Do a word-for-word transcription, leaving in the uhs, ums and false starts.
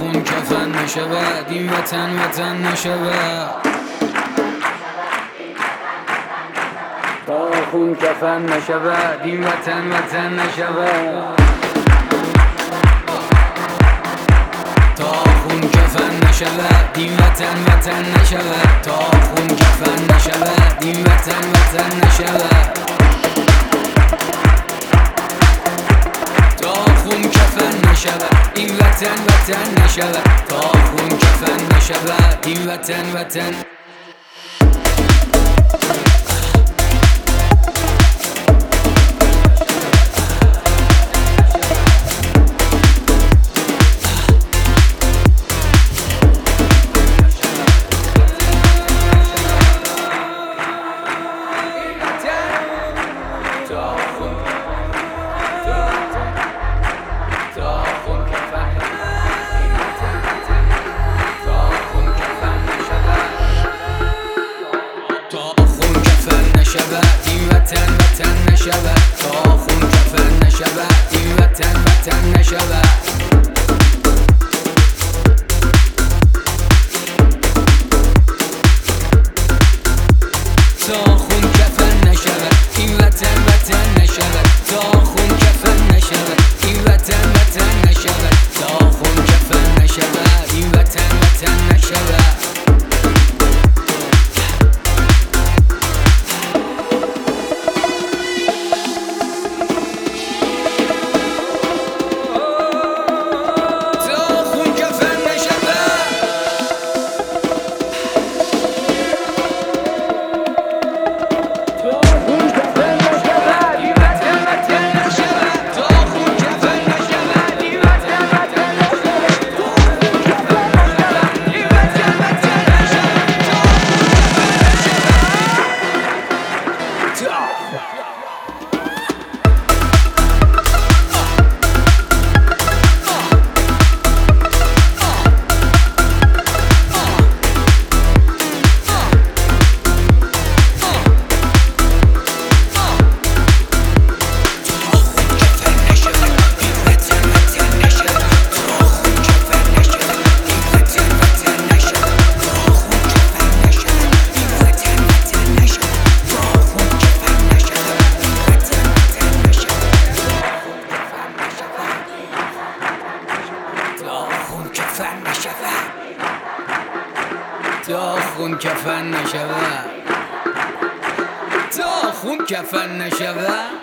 خون کفن نشود این وطن وطن نشود، تا خون کفن نشود این وطن وطن نشود، تا خون کفن نشود این وطن وطن نشود، تا خون کفن نشود این وطن وطن نشود، تا خون کفن نشود این وطن وطن نشود، تا خون کفن نشود این وطن وطن. این وطن وطن نشود، تا خون کفن نشود این وطن وطن نشود، تا خون کفن نشود این وطن وطن نشود، تا خون کفن نشود این وطن وطن نشود، تا خون کفن نشود این وطن وطن نشود. تا خون کفن نشود، تا خون کفن نشود.